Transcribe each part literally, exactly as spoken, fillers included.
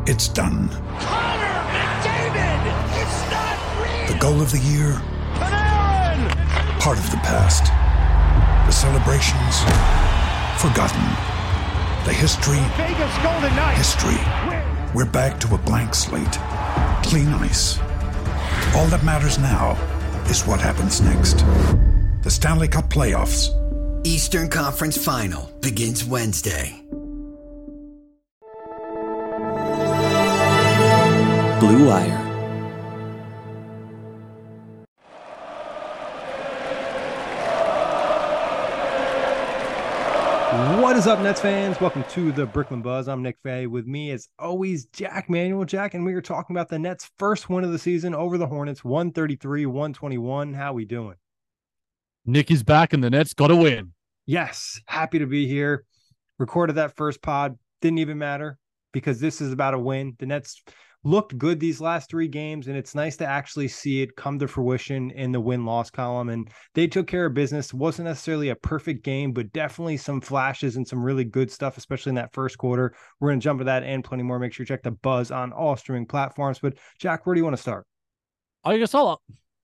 It's done. Connor McDavid! It's not real! The goal of the year? Panarin! Part of the past. The celebrations? Forgotten. The history? Vegas Golden Knights! History. We're back to a blank slate. Clean ice. All that matters now is what happens next. The Stanley Cup Playoffs. Eastern Conference Final begins Wednesday. Blue Wire. What is up, Nets fans? Welcome to the Brooklyn Buzz. I'm Nick Fay. With me, as always, Jack Manuel. Jack, and we are talking about the Nets' first win of the season over the Hornets, one thirty-three one twenty-one. How we doing? Nick is back, and the Nets got to win. Yes, happy to be here. Recorded that first pod. Didn't even matter because this is about a win. The Nets looked good these last three games, and it's nice to actually see it come to fruition in the win-loss column. And they took care of business. Wasn't necessarily a perfect game, but definitely some flashes and some really good stuff, especially in that first quarter. We're going to jump to that and plenty more. Make sure you check the Buzz on all streaming platforms. But Jack, where do you want to start? I guess I'll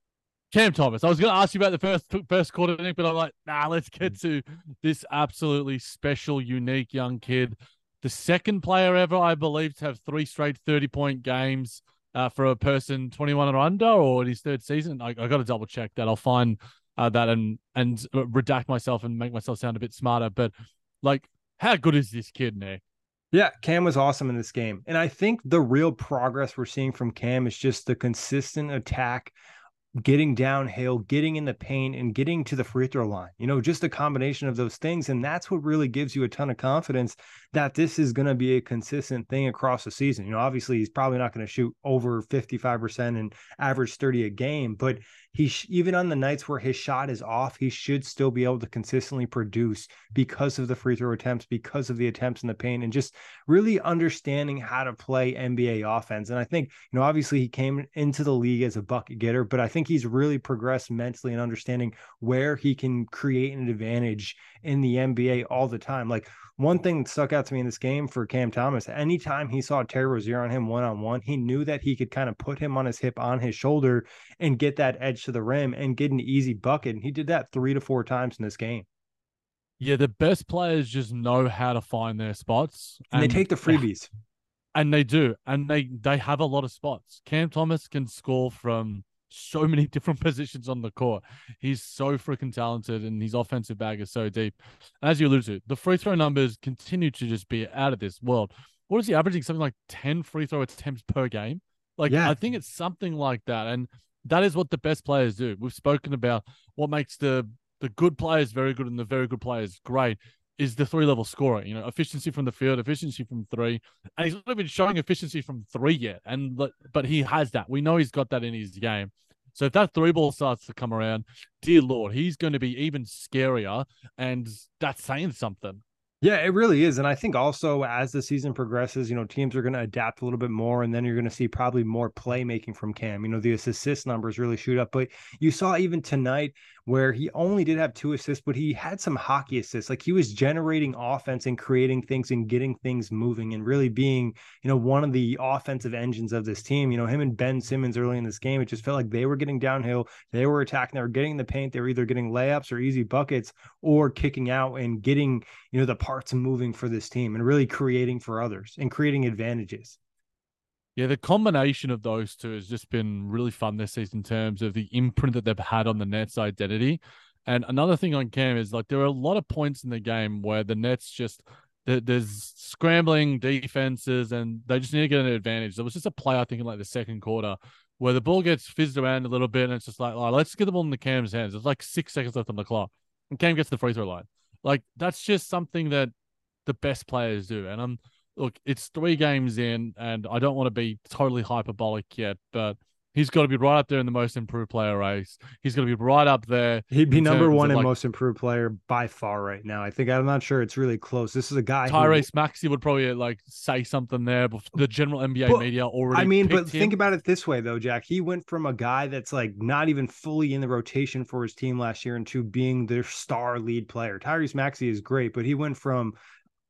Cam Thomas. I was going to ask you about the first first quarter, Nick, but I'm like, nah, let's get to this absolutely special, unique young kid. The second player ever, I believe, to have three straight thirty-point games uh, for a person twenty-one or under, or in his third season. I, I got to double check that. I'll find uh, that and and redact myself and make myself sound a bit smarter. But like, how good is this kid, Nick? Yeah, Cam was awesome in this game. And I think the real progress we're seeing from Cam is just the consistent attack, getting downhill, getting in the paint, and getting to the free throw line. You know, just a combination of those things. And that's what really gives you a ton of confidence that this is going to be a consistent thing across the season. You know, obviously he's probably not going to shoot over fifty-five percent and average thirty a game, but he sh- even on the nights where his shot is off, he should still be able to consistently produce because of the free throw attempts, because of the attempts in the paint, and just really understanding how to play N B A offense. And I think, you know, obviously he came into the league as a bucket getter, but I think he's really progressed mentally and understanding where he can create an advantage in the N B A all the time. Like, one thing that stuck out to me in this game for Cam Thomas, anytime he saw Terry Rozier on him one-on-one, he knew that he could kind of put him on his hip, on his shoulder, and get that edge to the rim and get an easy bucket. And he did that three to four times in this game. Yeah, the best players just know how to find their spots. And, and they take the freebies. And they do. And they, they have a lot of spots. Cam Thomas can score from so many different positions on the court. He's so freaking talented, and his offensive bag is so deep. And as you alluded to, the free throw numbers continue to just be out of this world. What is he averaging? Something like ten free throw attempts per game? Like, yeah. I think it's something like that. And that is what the best players do. We've spoken about what makes the, the good players very good and the very good players great is the three-level scorer. You know, efficiency from the field, efficiency from three. And he's not even showing efficiency from three yet. And But he has that. We know he's got that in his game. So if that three ball starts to come around, dear Lord, he's going to be even scarier. And that's saying something. Yeah, it really is. And I think also as the season progresses, you know, teams are going to adapt a little bit more, and then you're going to see probably more playmaking from Cam. You know, the assist numbers really shoot up. But you saw even tonight where he only did have two assists, but he had some hockey assists. Like, he was generating offense and creating things and getting things moving and really being, you know, one of the offensive engines of this team. You know, him and Ben Simmons early in this game, it just felt like they were getting downhill. They were attacking. They were getting in the paint. They were either getting layups or easy buckets or kicking out and getting, you know, the parts moving for this team and really creating for others and creating advantages. Yeah, the combination of those two has just been really fun this season in terms of the imprint that they've had on the Nets' identity. And another thing on Cam is, like, there are a lot of points in the game where the Nets just, there's scrambling defenses and they just need to get an advantage. There was just a play, I think, in like the second quarter where the ball gets fizzed around a little bit and it's just like, oh, let's get the ball in the Cam's hands. There's like six seconds left on the clock and Cam gets the free throw line. Like, that's just something that the best players do. And I'm, look, it's three games in, and I don't want to be totally hyperbolic yet, but he's got to be right up there in the most improved player race. He's going to be right up there. He'd be number one in like, most improved player by far right now. I think, I'm not sure it's really close. This is a guy. Tyrese who, Maxey would probably like say something there, but the general N B A but, media already. I mean, but him. think about it this way though, Jack. He went from a guy that's like not even fully in the rotation for his team last year into being their star lead player. Tyrese Maxey is great, but he went from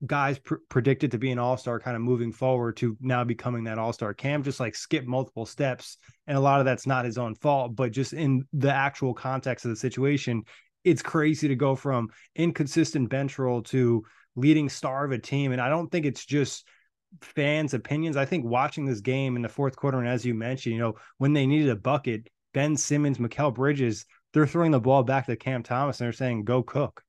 guys pr- predicted to be an all-star kind of moving forward to now becoming that all-star. Cam just like skipped multiple steps, and a lot of that's not his own fault, but just in the actual context of the situation, it's crazy to go from inconsistent bench role to leading star of a team. And I don't think it's just fans' opinions. I think watching this game in the fourth quarter, and as you mentioned, you know, when they needed a bucket, Ben Simmons, Mikal Bridges, they're throwing the ball back to Cam Thomas and they're saying, go cook.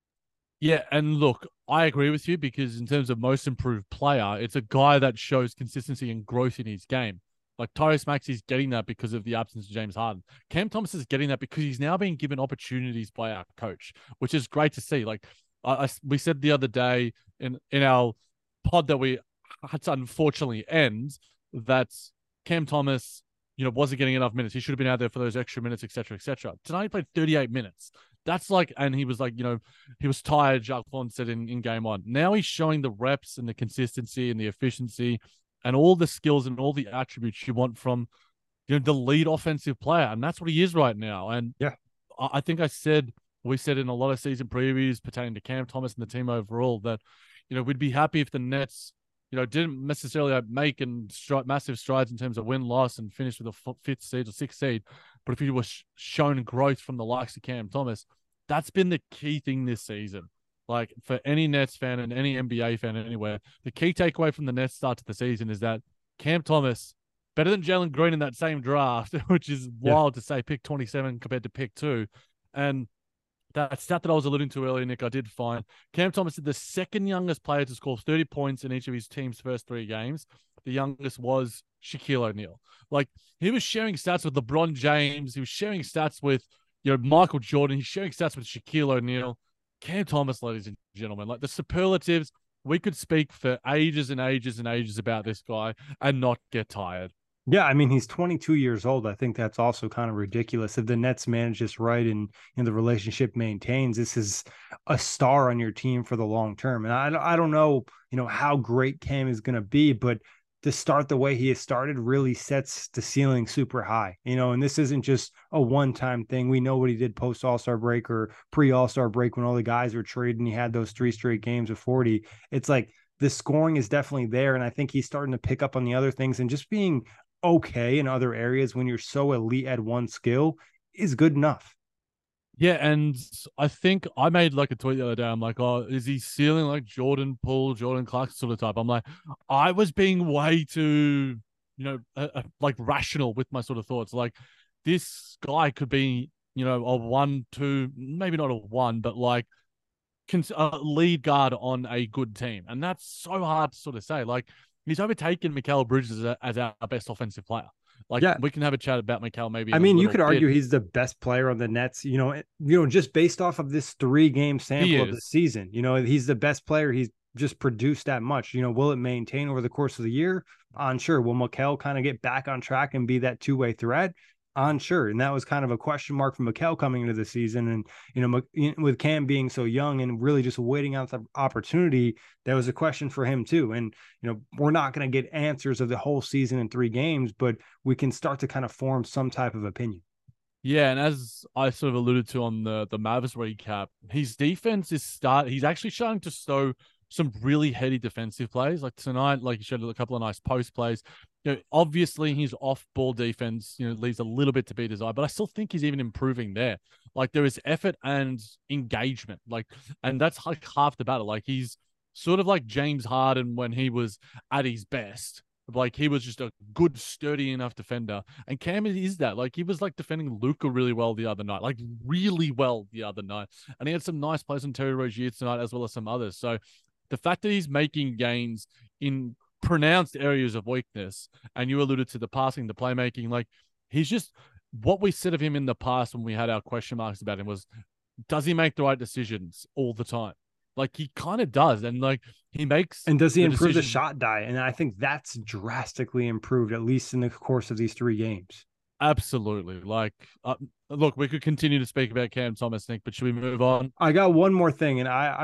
Yeah, and look, I agree with you because in terms of most improved player, it's a guy that shows consistency and growth in his game. Like Tyrese Maxey's getting that because of the absence of James Harden. Cam Thomas is getting that because he's now being given opportunities by our coach, which is great to see. Like I, I we said the other day in, in our pod that we had to unfortunately end, that Cam Thomas, you know, wasn't getting enough minutes. He should have been out there for those extra minutes, et cetera, et cetera. Tonight he played thirty-eight minutes. That's like, and he was like, you know, he was tired, Jacques Vaughn said in, in game one. Now he's showing the reps and the consistency and the efficiency and all the skills and all the attributes you want from, you know, the lead offensive player. And that's what he is right now. And yeah, I, I think I said, we said in a lot of season previews pertaining to Cam Thomas and the team overall that, you know, we'd be happy if the Nets, you know, didn't necessarily make and stri- massive strides in terms of win-loss and finish with a fifth seed or sixth seed. But if he was sh- shown growth from the likes of Cam Thomas, that's been the key thing this season. Like for any Nets fan and any N B A fan anywhere, the key takeaway from the Nets start to the season is that Cam Thomas, better than Jalen Green in that same draft, which is wild yeah. to say, pick twenty-seven compared to pick two. And that stat that I was alluding to earlier, Nick, I did find Cam Thomas is the second youngest player to score thirty points in each of his team's first three games. The youngest was Shaquille O'Neal. Like he was sharing stats with LeBron James. He was sharing stats with, you know, Michael Jordan. He's sharing stats with Shaquille O'Neal. Cam Thomas, ladies and gentlemen, like the superlatives, we could speak for ages and ages and ages about this guy and not get tired. Yeah, I mean, he's twenty-two years old. I think that's also kind of ridiculous. If the Nets manage this right and, and the relationship maintains, this is a star on your team for the long term. And I, I don't know, you know, how great Cam is going to be, but to start the way he has started really sets the ceiling super high, you know, and this isn't just a one-time thing. We know what he did post All-Star break or pre-All-Star break when all the guys were traded and he had those three straight games of forty. It's like the scoring is definitely there. And I think he's starting to pick up on the other things, and just being okay in other areas when you're so elite at one skill is good enough. Yeah, and I think I made like a tweet the other day. I'm like, oh, is he ceiling like Jordan Poole, Jordan Clarkson sort of type? I'm like, I was being way too, you know, uh, uh, like rational with my sort of thoughts. Like this guy could be, you know, a one, two, maybe not a one, but like a lead guard on a good team. And that's so hard to sort of say. Like he's overtaken Mikal Bridges as, a, as our best offensive player. Like, yeah. we can have a chat about Mikal maybe. I mean, you could argue bit. he's the best player on the Nets, you know, you know, just based off of this three game sample of the season. You know, he's the best player. He's just produced that much. You know, will it maintain over the course of the year? Unsure. Will Mikal kind of get back on track and be that two way threat? Unsure. And that was kind of a question mark for Mikal coming into the season. And, you know, with Cam being so young and really just waiting out the opportunity, that was a question for him too. And, you know, we're not going to get answers of the whole season in three games, but we can start to kind of form some type of opinion. Yeah, and as I sort of alluded to on the, the Mavs recap, his defense is start. He's actually starting to stow some really heady defensive plays. Like tonight, like he showed a couple of nice post plays. You know, obviously his off-ball defense, you know, leaves a little bit to be desired, but I still think he's even improving there. Like there is effort and engagement, like, and that's like half the battle. Like he's sort of like James Harden when he was at his best. Like he was just a good, sturdy enough defender, and Cam is that. Like he was like defending Luka really well the other night, like really well the other night, and he had some nice plays on Terry Rozier tonight as well as some others. So the fact that he's making gains in pronounced areas of weakness, and you alluded to the passing, the playmaking, like he's just what we said of him in the past when we had our question marks about him was, does he make the right decisions all the time? Like he kind of does, and like he makes. And does he the improve decision- the shot diet? And I think that's drastically improved, at least in the course of these three games. Absolutely. Like, uh, look, we could continue to speak about Cam Thomas, Nick, but should we move on? I got one more thing, and I, I've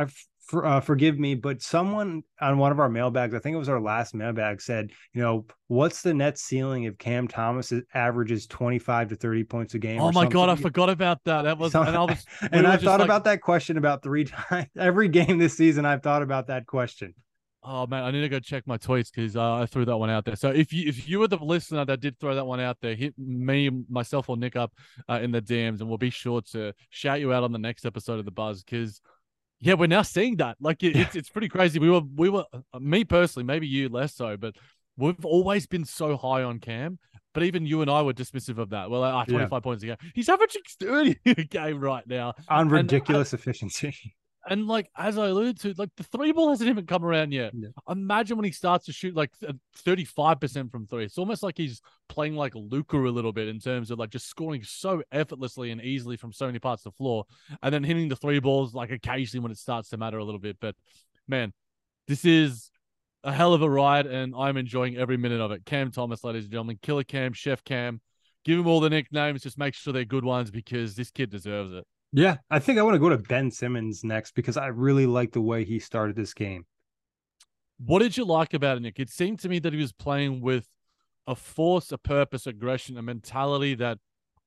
for, uh, forgive me, but someone on one of our mailbags, I think it was our last mailbag, said, you know, what's the net ceiling if Cam Thomas averages twenty-five to thirty points a game? Oh or my something? God, I forgot about that. That was, and I was, and I've thought like, about that question about three times every game this season. I've thought about that question. Oh man, I need to go check my tweets because uh, I threw that one out there. So if you if you were the listener that did throw that one out there, hit me, myself, or Nick up uh, in the D Ms, and we'll be sure to shout you out on the next episode of the Buzz. Because yeah, we're now seeing that. Like it, it's it's pretty crazy. We were we were uh, me personally, maybe you less so, but we've always been so high on Cam. But even you and I were dismissive of that. Well, like, oh, twenty-five yeah. points a game. He's averaging thirty a game right now on ridiculous and, efficiency. And like, as I alluded to, like the three ball hasn't even come around yet. Yeah. Imagine when he starts to shoot like thirty-five percent from three. It's almost like he's playing like Luka a little bit in terms of like just scoring so effortlessly and easily from so many parts of the floor. And then hitting the three balls like occasionally when it starts to matter a little bit. But man, this is a hell of a ride and I'm enjoying every minute of it. Cam Thomas, ladies and gentlemen, Killer Cam, Chef Cam, give him all the nicknames. Just make sure they're good ones because this kid deserves it. Yeah, I think I want to go to Ben Simmons next because I really like the way he started this game. What did you like about it, Nick? It seemed to me that he was playing with a force, a purpose, aggression, a mentality that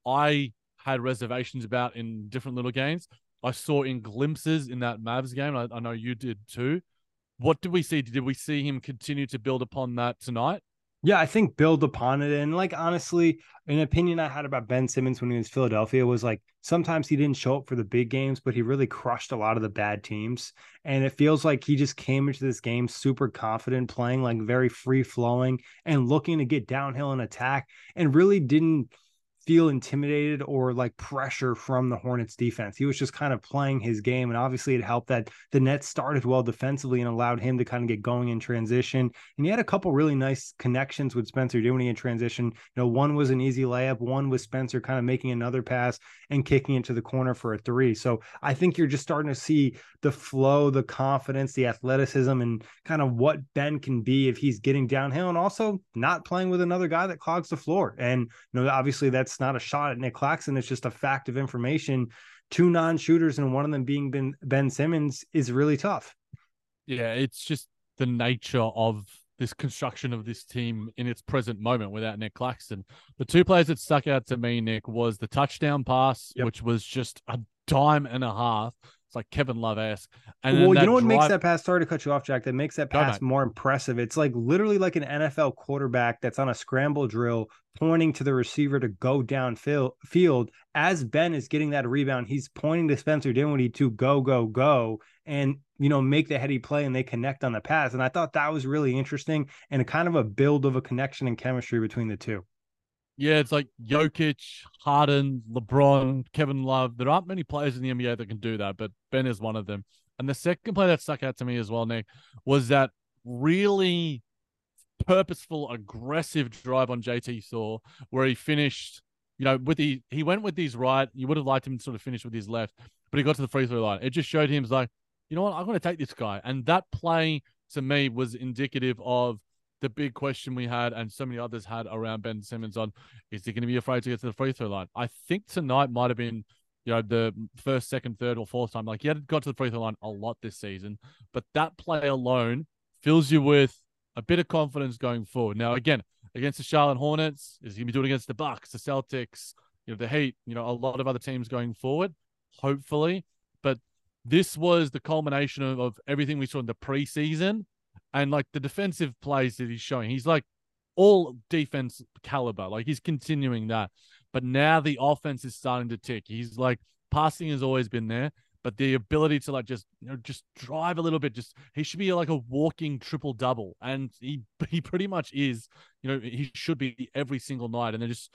I had reservations about in different little games. I saw in glimpses in that Mavs game. I, I know you did too. What did we see? Did we see him continue to build upon that tonight? Yeah, I think build upon it. And like, honestly, an opinion I had about Ben Simmons when he was in Philadelphia was like, sometimes he didn't show up for the big games, but he really crushed a lot of the bad teams. And it feels like he just came into this game super confident, playing like very free flowing and looking to get downhill and attack and really didn't feel intimidated or like pressure from the Hornets defense. He was just kind of playing his game. And obviously it helped that the Nets started well defensively and allowed him to kind of get going in transition. And he had a couple really nice connections with Spencer Dinwiddie in transition. You know, one was an easy layup. One was Spencer kind of making another pass and kicking into the corner for a three. So I think you're just starting to see the flow, the confidence, the athleticism, and kind of what Ben can be if he's getting downhill and also not playing with another guy that clogs the floor. And, you know, obviously that's not a shot at Nick Claxton. It's just a fact of information. Two non-shooters and one of them being Ben, Ben Simmons is really tough. Yeah, it's just the nature of this construction of this team in its present moment without Nick Claxton. The two players that stuck out to me, Nick, was the touchdown pass, yep. which was just a dime and a half. It's like Kevin Love-esque. And well, you know what drive... makes that pass, sorry to cut you off, Jack, that makes that pass Go, more impressive. It's like literally like an N F L quarterback that's on a scramble drill pointing to the receiver to go downfield. As Ben is getting that rebound, he's pointing to Spencer Dinwiddie to go, go, go, and, you know, make the heady play, and they connect on the pass. And I thought that was really interesting and a kind of a build of a connection and chemistry between the two. Yeah, it's like Jokic, Harden, LeBron, Kevin Love. There aren't many players in the N B A that can do that, but Ben is one of them. And the second play that stuck out to me as well, Nick, was that really purposeful, aggressive drive on J T Thor, where he finished, you know, with the he went with his right. You would have liked him to sort of finish with his left, but he got to the free throw line. It just showed him like, you know what, I'm going to take this guy. And that play to me was indicative of the big question we had and so many others had around Ben Simmons on, is he going to be afraid to get to the free throw line? I think tonight might have been, you know, the first, second, third, or fourth time. Like, he had got to the free throw line a lot this season, but that play alone fills you with a bit of confidence going forward. Now, again, against the Charlotte Hornets, is he going to be doing it against the Bucks, the Celtics, you know, the Heat, you know, a lot of other teams going forward, hopefully. But this was the culmination of, of everything we saw in the preseason. And like the defensive plays that he's showing, he's like all defense caliber. Like, he's continuing that. But now the offense is starting to tick. He's like, passing has always been there, but the ability to like just, you know, just drive a little bit, just, he should be like a walking triple double. And he, he pretty much is, you know, he should be every single night. And they're just,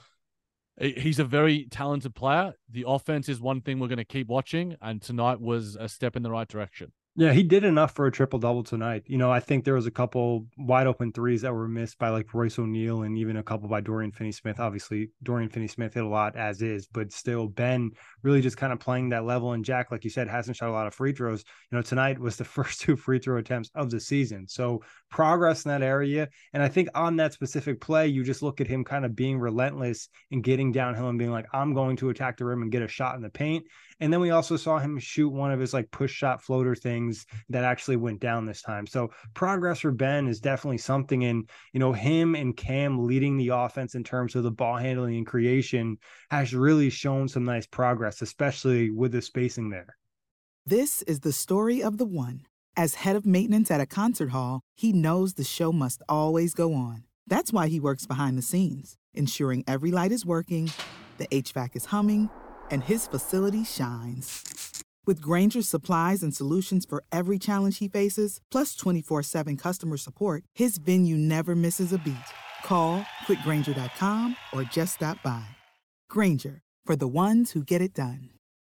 he's a very talented player. The offense is one thing we're going to keep watching. And tonight was a step in the right direction. Yeah, he did enough for a triple-double tonight. You know, I think there was a couple wide-open threes that were missed by, like, Royce O'Neal and even a couple by Dorian Finney-Smith. Obviously, Dorian Finney-Smith hit a lot as is, but still, Ben really just kind of playing that level. And Jack, like you said, hasn't shot a lot of free throws. You know, tonight was the first two free throw attempts of the season. So progress in that area. And I think on that specific play, you just look at him kind of being relentless and getting downhill and being like, I'm going to attack the rim and get a shot in the paint. And then we also saw him shoot one of his, like, push shot floater things things that actually went down this time. So progress for Ben is definitely something, and, you know, him and Cam leading the offense in terms of the ball handling and creation has really shown some nice progress, especially with the spacing there. This is the story of the one. As head of maintenance at a concert hall, he knows the show must always go on. That's why he works behind the scenes, ensuring every light is working, the H V A C is humming, and his facility shines. With Grainger's supplies and solutions for every challenge he faces, plus twenty-four seven customer support, his venue never misses a beat. Call quick grainger dot com or just stop by. Grainger, for the ones who get it done.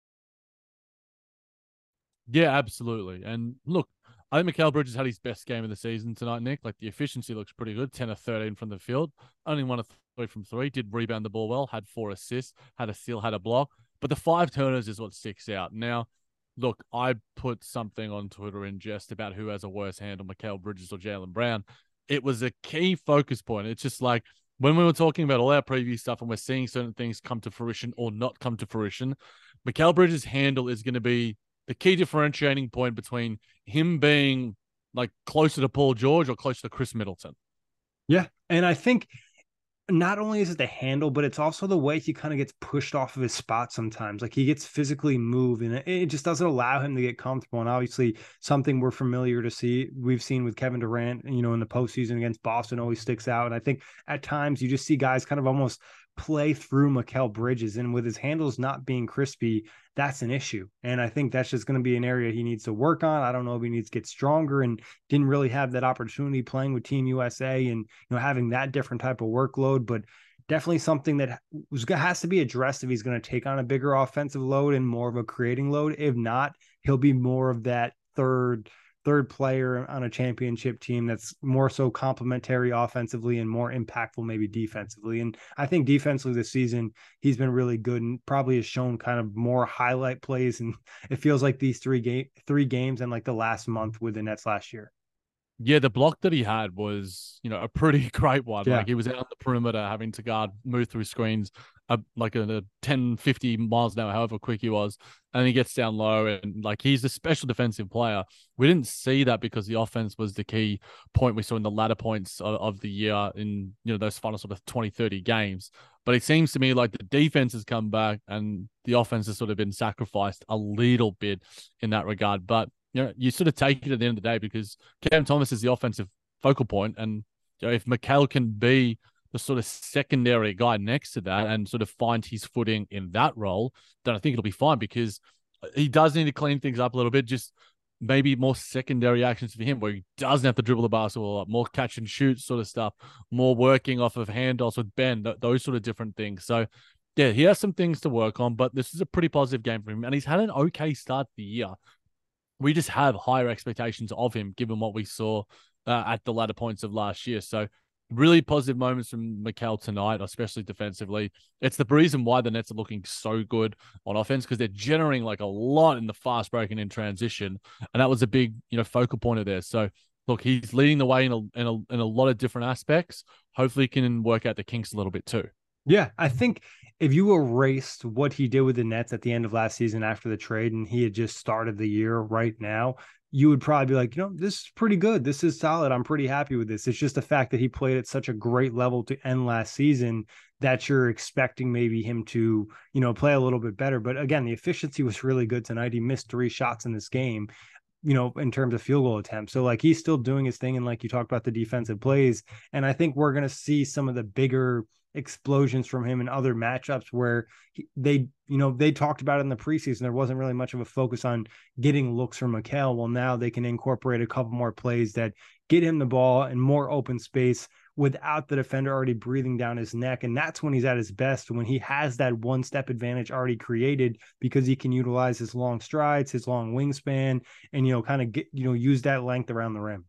Yeah, absolutely. And look, I think Mikal Bridges had his best game of the season tonight, Nick. Like, the efficiency looks pretty good. ten of thirteen from the field. Only one of three from three. Did rebound the ball well. Had four assists. Had a steal. Had a block. But the five turners is what sticks out. Now, look, I put something on Twitter in jest about who has a worse handle, Mikal Bridges or Jaylen Brown. It was a key focus point. It's just like when we were talking about all our preview stuff and we're seeing certain things come to fruition or not come to fruition, Mikal Bridges' handle is going to be the key differentiating point between him being like closer to Paul George or closer to Chris Middleton. Yeah. And I think not only is it the handle, but it's also the way he kind of gets pushed off of his spot sometimes. Like, he gets physically moved, and it just doesn't allow him to get comfortable. And obviously something we're familiar to see, we've seen with Kevin Durant, you know, in the postseason against Boston always sticks out. And I think at times you just see guys kind of almost play through Mikal Bridges, and with his handles not being crispy, that's an issue. And I think that's just going to be an area he needs to work on. I don't know if he needs to get stronger, and didn't really have that opportunity playing with Team U S A and, you know, having that different type of workload, but definitely something that was, has to be addressed if he's going to take on a bigger offensive load and more of a creating load. If not, he'll be more of that third third player on a championship team that's more so complementary offensively and more impactful maybe defensively. And I think defensively this season, he's been really good and probably has shown kind of more highlight plays. And it feels like these three game three games and like the last month with the Nets last year. Yeah, the block that he had was, you know, a pretty great one. Yeah. Like, he was out on the perimeter having to guard, move through screens, uh, like a, a ten, fifty miles an hour, however quick he was. And he gets down low, and like, he's a special defensive player. We didn't see that because the offense was the key point we saw in the latter points of, of the year in, you know, those final sort of twenty, thirty games. But it seems to me like the defense has come back and the offense has sort of been sacrificed a little bit in that regard. But you know, you sort of take it at the end of the day because Cam Thomas is the offensive focal point, and you know, if Mikal can be the sort of secondary guy next to that and sort of find his footing in that role, then I think it'll be fine, because he does need to clean things up a little bit. Just maybe more secondary actions for him where he doesn't have to dribble the basketball up, more catch and shoot sort of stuff, more working off of handoffs with Ben, th- those sort of different things. So yeah, he has some things to work on, but this is a pretty positive game for him, and he's had an okay start to the year. We just have higher expectations of him given what we saw uh, at the latter points of last year. So really positive moments from Mikal tonight, especially defensively. It's the reason why the Nets are looking so good on offense, because they're generating like a lot in the fast break and in transition. And that was a big, you know, focal point of theirs. So look, he's leading the way in a, in a, in a lot of different aspects. Hopefully he can work out the kinks a little bit too. Yeah, I think if you erased what he did with the Nets at the end of last season after the trade, and he had just started the year right now, you would probably be like, you know, this is pretty good. This is solid. I'm pretty happy with this. It's just the fact that he played at such a great level to end last season that you're expecting maybe him to, you know, play a little bit better. But again, the efficiency was really good tonight. He missed three shots in this game, you know, in terms of field goal attempts. So like, he's still doing his thing. And like you talked about the defensive plays. And I think we're going to see some of the bigger explosions from him in other matchups where he, they, you know, they talked about it in the preseason. There wasn't really much of a focus on getting looks from Mikal. Well, now they can incorporate a couple more plays that get him the ball in more open space without the defender already breathing down his neck. And that's when he's at his best, when he has that one step advantage already created, because he can utilize his long strides, his long wingspan, and, you know, kind of get, you know, use that length around the rim.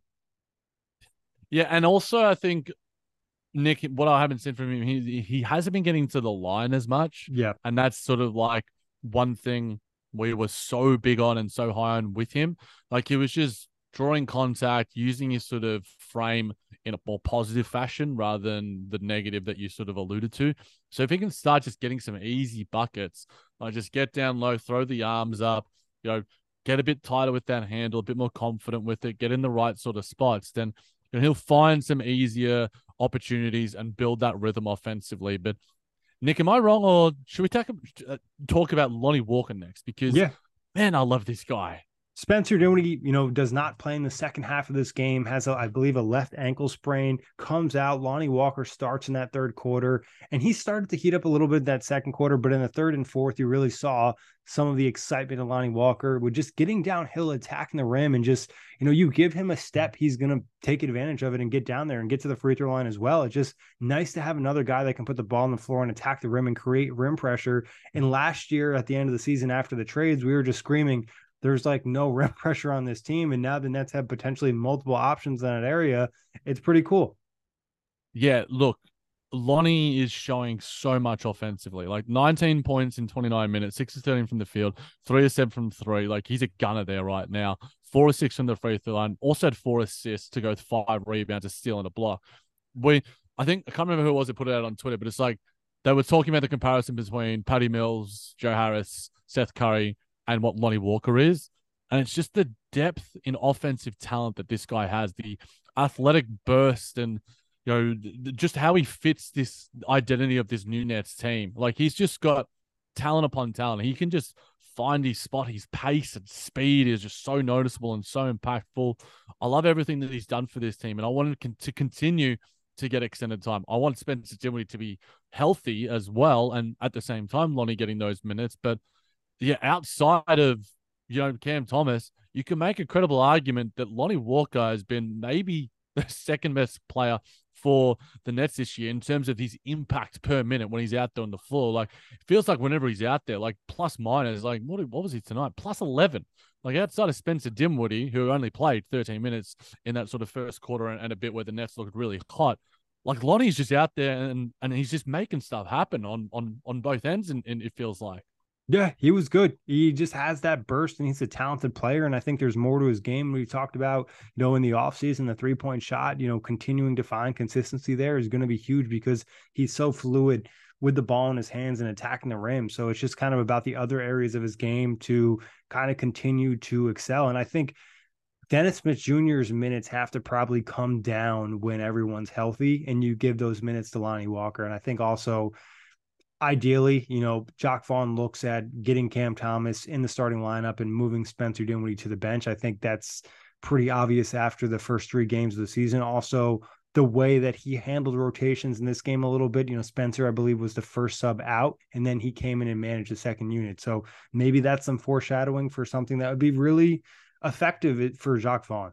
Yeah. And also I think, Nick, what I haven't seen from him, he he hasn't been getting to the line as much. Yeah. And that's sort of like one thing we were so big on and so high on with him. Like, he was just drawing contact, using his sort of frame in a more positive fashion rather than the negative that you sort of alluded to. So if he can start just getting some easy buckets, like just get down low, throw the arms up, you know, get a bit tighter with that handle, a bit more confident with it, get in the right sort of spots, then you know, he'll find some easier opportunities and build that rhythm offensively. But Nick, am I wrong, or should we talk, uh, talk about Lonnie Walker next? Because, yeah, man, I love this guy. Spencer Dinwiddie, you know, does not play in the second half of this game, has, a, I believe, a left ankle sprain, comes out. Lonnie Walker starts in that third quarter, and he started to heat up a little bit that second quarter, but in the third and fourth, you really saw some of the excitement of Lonnie Walker with just getting downhill, attacking the rim, and just, you know, you give him a step, he's going to take advantage of it and get down there and get to the free throw line as well. It's just nice to have another guy that can put the ball on the floor and attack the rim and create rim pressure. And last year at the end of the season after the trades, we were just screaming, there's like no rim pressure on this team. And now the Nets have potentially multiple options in that area. It's pretty cool. Yeah, look, Lonnie is showing so much offensively, like nineteen points in twenty-nine minutes, six of thirteen from the field, three of seven from three. Like he's a gunner there right now. Four of six from the free throw line. Also had four assists to go with five rebounds, a steal and a block. We, I think, I can't remember who it was that put it out on Twitter, but it's like they were talking about the comparison between Patty Mills, Joe Harris, Seth Curry, and what Lonnie Walker is. And it's just the depth in offensive talent that this guy has, the athletic burst and, you know, just how he fits this identity of this new Nets team. Like he's just got talent upon talent. He can just find his spot. His pace and speed is just so noticeable and so impactful. I love everything that he's done for this team. And I want him to continue to get extended time. I want Spencer Dinwiddie to be healthy as well. And at the same time, Lonnie getting those minutes. But yeah, outside of, you know, Cam Thomas, you can make a credible argument that Lonnie Walker has been maybe the second best player for the Nets this year in terms of his impact per minute when he's out there on the floor. Like, it feels like whenever he's out there, like plus minus, like what, what was he tonight? Plus eleven. Like outside of Spencer Dinwiddie, who only played thirteen minutes in that sort of first quarter and, and a bit where the Nets looked really hot. Like Lonnie's just out there and, and he's just making stuff happen on on on both ends, and, and it feels like. Yeah, he was good. He just has that burst and he's a talented player. And I think there's more to his game. We talked about, you know, in the offseason, the three-point shot, you know, continuing to find consistency there is going to be huge because he's so fluid with the ball in his hands and attacking the rim. So it's just kind of about the other areas of his game to kind of continue to excel. And I think Dennis Smith Junior's minutes have to probably come down when everyone's healthy and you give those minutes to Lonnie Walker. And I think also, ideally, you know, Jacque Vaughn looks at getting Cam Thomas in the starting lineup and moving Spencer Dinwiddie to the bench. I think that's pretty obvious after the first three games of the season. Also, the way that he handled rotations in this game a little bit, you know, Spencer, I believe, was the first sub out, and then he came in and managed the second unit. So maybe that's some foreshadowing for something that would be really effective for Jacque Vaughn.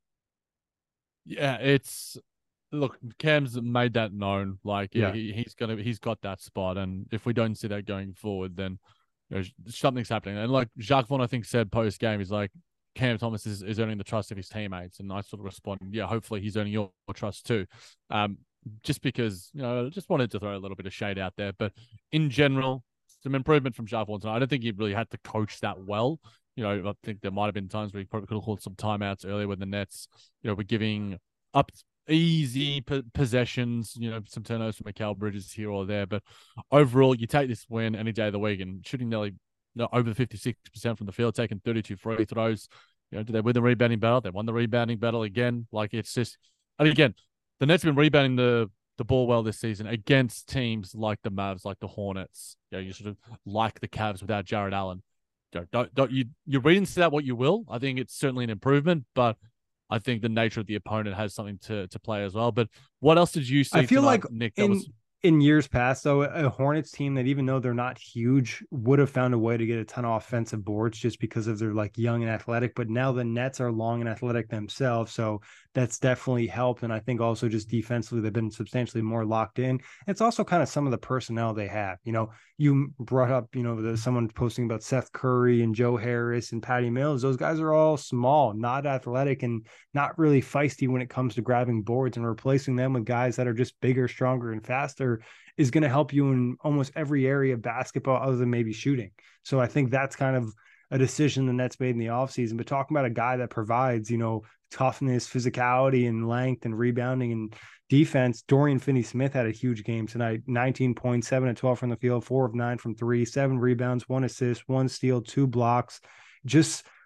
Yeah, it's... Look, Cam's made that known. Like, yeah, yeah. he, he's gonna, he's got that spot, and if we don't see that going forward, then you know, something's happening. And like Jacque Vaughn, I think, said post game, he's like, Cam Thomas is, is earning the trust of his teammates, and I sort of responded, yeah, hopefully he's earning your, your trust too. Um, just because you know, I just wanted to throw a little bit of shade out there, but in general, some improvement from Jacque Vaughn tonight. I don't think he really had to coach that well. You know, I think there might have been times where he probably could have called some timeouts earlier when the Nets, you know, were giving up easy p- possessions, you know, some turnovers from Mikal Bridges here or there. But overall, you take this win any day of the week and shooting nearly you know, over fifty-six percent from the field, taking thirty-two free throws. You know, did they win the rebounding battle? They won the rebounding battle again. Like, it's just, and again, the Nets have been rebounding the, the ball well this season against teams like the Mavs, like the Hornets. You know, you sort of like the Cavs without Jared Allen. Don't, don't, don't you, you read into that what you will. I think it's certainly an improvement, but I think the nature of the opponent has something to, to play as well. But what else did you see? I feel tonight, like Nick, in, was... in years past, though, a Hornets team that even though they're not huge would have found a way to get a ton of offensive boards just because of their like young and athletic. But now the Nets are long and athletic themselves. So that's definitely helped. And I think also just defensively, they've been substantially more locked in. It's also kind of some of the personnel they have. You know, you brought up, you know, the, someone posting about Seth Curry and Joe Harris and Patty Mills. Those guys are all small, not athletic, and not really feisty when it comes to grabbing boards, and replacing them with guys that are just bigger, stronger, and faster is going to help you in almost every area of basketball other than maybe shooting. So I think that's kind of a decision the Nets made in the offseason. But talking about a guy that provides, you know, toughness, physicality, and length and rebounding and defense, Dorian Finney-Smith had a huge game tonight. nineteen points, seven and twelve from the field, four of nine from three, seven rebounds, one assist, one steal, two blocks. Just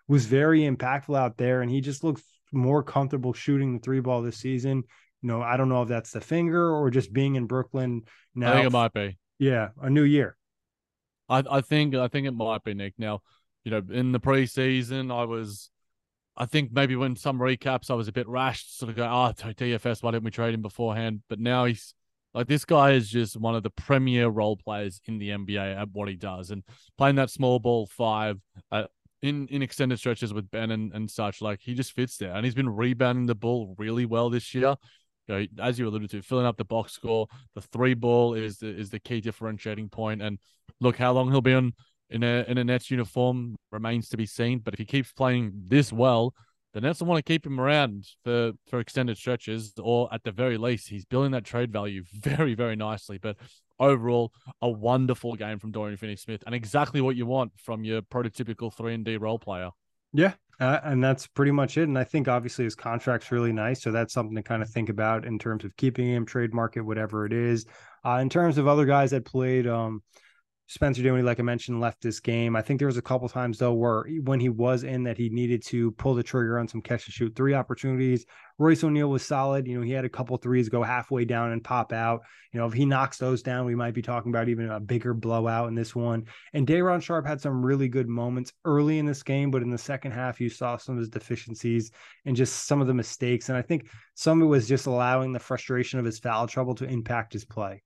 was very impactful out there, and he just looks more comfortable shooting the three ball this season. You know, I don't know if that's the finger or just being in Brooklyn now. I think it might be. Yeah, a new year. I, I think I think it might be, Nick. Now, you know, in the preseason, I was, I think maybe when some recaps, I was a bit rash, sort of go, oh, D F S, why didn't we trade him beforehand? But now he's like, this guy is just one of the premier role players in the N B A at what he does, and playing that small ball five uh, in in extended stretches with Ben and, and such, like he just fits there, and he's been rebounding the ball really well this year. You know, as you alluded to, filling up the box score, the three ball is the, is the key differentiating point. And look, how long he'll be on in a in a Nets uniform remains to be seen. But if he keeps playing this well, the Nets will want to keep him around for, for extended stretches, or at the very least, he's building that trade value very, very nicely. But overall, a wonderful game from Dorian Finney-Smith, and exactly what you want from your prototypical three and D role player. Yeah, uh, and that's pretty much it. And I think obviously his contract's really nice, so that's something to kind of think about in terms of keeping him, trade market, whatever it is. Uh, in terms of other guys that played, um, Spencer Dinwiddie, like I mentioned, left this game. I think there was a couple times, though, where when he was in that he needed to pull the trigger on some catch and shoot. Three opportunities. Royce O'Neal was solid. You know, he had a couple threes go halfway down and pop out. You know, if he knocks those down, we might be talking about even a bigger blowout in this one. And Day'Ron Sharpe had some really good moments early in this game, but in the second half, you saw some of his deficiencies and just some of the mistakes. And I think some of it was just allowing the frustration of his foul trouble to impact his play.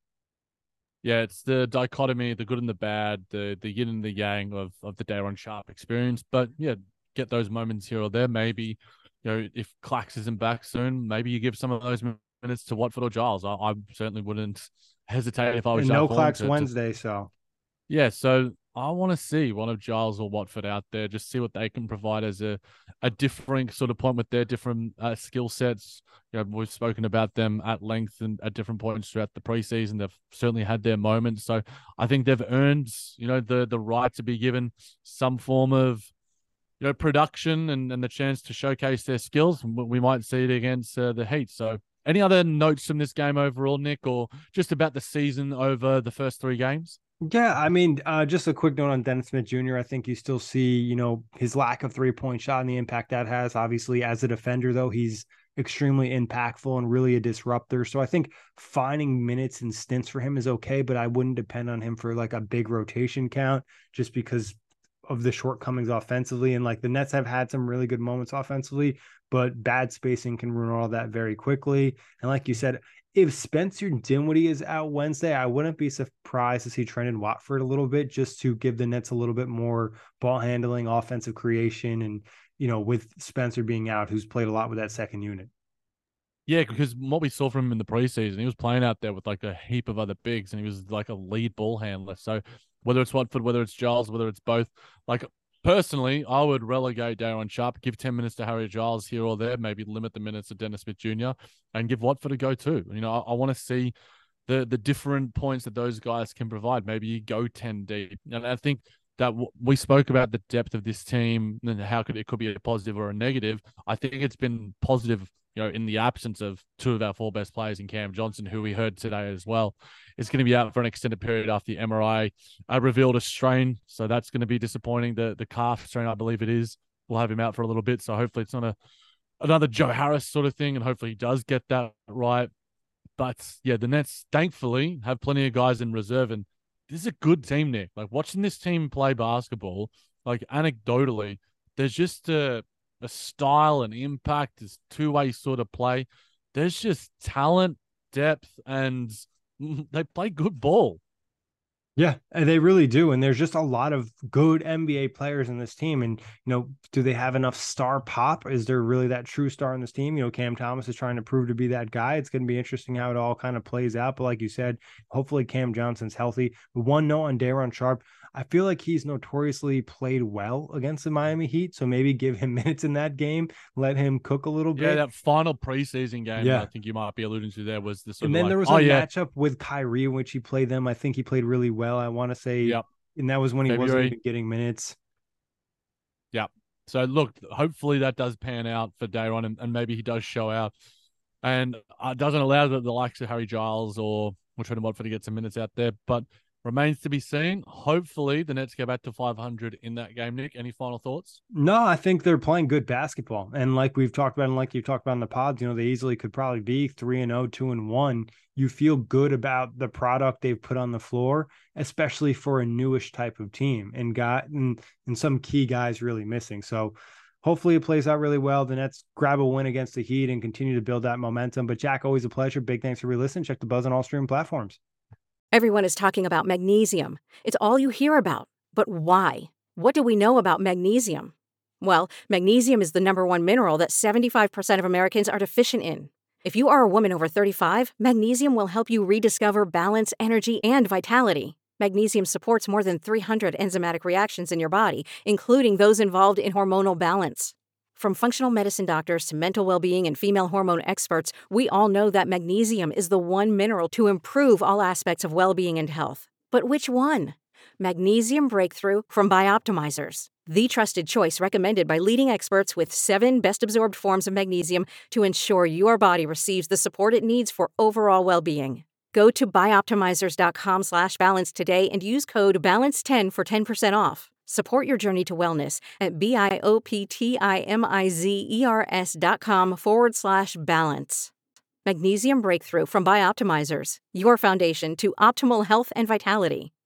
Yeah, it's the dichotomy, the good and the bad, the the yin and the yang of of the Day'Ron Sharpe experience. But yeah, get those moments here or there. Maybe, you know, if Clax isn't back soon, maybe you give some of those minutes to Watford or Giles. I, I certainly wouldn't hesitate if I was and no Clax to, Wednesday. To... So yeah, so I want to see one of Giles or Watford out there, just see what they can provide as a, a different sort of point with their different uh, skill sets. You know, we've spoken about them at length and at different points throughout the preseason. They've certainly had their moments. So I think they've earned, you know, the the right to be given some form of, you know, production and, and the chance to showcase their skills. We might see it against uh, the Heat. So any other notes from this game overall, Nick, or just about the season over the first three games? Yeah, I mean, uh, just a quick note on Dennis Smith Junior I think you still see, you know, his lack of three-point shot and the impact that has. Obviously, as a defender, though, he's extremely impactful and really a disruptor. So I think finding minutes and stints for him is okay, but I wouldn't depend on him for like a big rotation count just because of the shortcomings offensively. And like the Nets have had some really good moments offensively, but bad spacing can ruin all that very quickly. And like you said, if Spencer Dinwiddie is out Wednesday, I wouldn't be surprised to see Trendon Watford a little bit just to give the Nets a little bit more ball handling, offensive creation, and, you know, with Spencer being out, who's played a lot with that second unit. Yeah, because what we saw from him in the preseason, he was playing out there with like a heap of other bigs, and he was like a lead ball handler. So whether it's Watford, whether it's Giles, whether it's both, like personally, I would relegate Day'Ron Sharpe, give ten minutes to Harry Giles here or there, maybe limit the minutes to Dennis Smith Junior, and give Watford a go too. You know, I, I want to see the the different points that those guys can provide. Maybe you go ten deep. And I think that w- we spoke about the depth of this team and how could it could be a positive or a negative. I think it's been positive, you know, in the absence of two of our four best players in Cam Johnson, who we heard today as well, is going to be out for an extended period after the M R I uh, revealed a strain. So that's going to be disappointing. The the calf strain, I believe it is. We'll have him out for a little bit. So hopefully it's not a another Joe Harris sort of thing, and hopefully he does get that right. But yeah, the Nets thankfully have plenty of guys in reserve, and this is a good team, Nick. Like watching this team play basketball, like anecdotally, there's just a a style and impact, this two-way sort of play. There's just talent, depth, and they play good ball. Yeah, and they really do. And there's just a lot of good N B A players in this team. And, you know, do they have enough star pop? Is there really that true star in this team? You know, Cam Thomas is trying to prove to be that guy. It's going to be interesting how it all kind of plays out. But like you said, hopefully Cam Johnson's healthy. One note on Day'Ron Sharpe, I feel like he's notoriously played well against the Miami Heat. So maybe give him minutes in that game, let him cook a little bit. Yeah, that final preseason game yeah. that I think you might be alluding to there was the sort And of then like, there was oh, a yeah. matchup with Kyrie in which he played them. I think he played really well. I want to say, yep. and that was when he February. wasn't even getting minutes. Yeah. So look, hopefully that does pan out for Day'Ron, and, and maybe he does show out, and uh, doesn't allow the, the likes of Harry Giles or or Trendon Watford to get some minutes out there. But Remains to be seen. Hopefully, the Nets get back to five hundred in that game. Nick, any final thoughts? No, I think they're playing good basketball. And like we've talked about, and like you talked about in the pods, you know, they easily could probably be three and oh, two and one. You feel good about the product they've put on the floor, especially for a newish type of team and got and, and some key guys really missing. So hopefully it plays out really well. The Nets grab a win against the Heat and continue to build that momentum. But Jack, always a pleasure. Big thanks for re-listening. Check the Buzz on all streaming platforms. Everyone is talking about magnesium. It's all you hear about. But why? What do we know about magnesium? Well, magnesium is the number one mineral that seventy-five percent of Americans are deficient in. If you are a woman over thirty-five, magnesium will help you rediscover balance, energy, and vitality. Magnesium supports more than three hundred enzymatic reactions in your body, including those involved in hormonal balance. From functional medicine doctors to mental well-being and female hormone experts, we all know that magnesium is the one mineral to improve all aspects of well-being and health. But which one? Magnesium Breakthrough from Bioptimizers, the trusted choice recommended by leading experts with seven best-absorbed forms of magnesium to ensure your body receives the support it needs for overall well-being. Go to bioptimizers.com slash balance today and use code balance ten for ten percent off. Support your journey to wellness at B-I-O-P-T-I-M-I-Z-E-R-S dot com forward slash balance. Magnesium Breakthrough from Bioptimizers, your foundation to optimal health and vitality.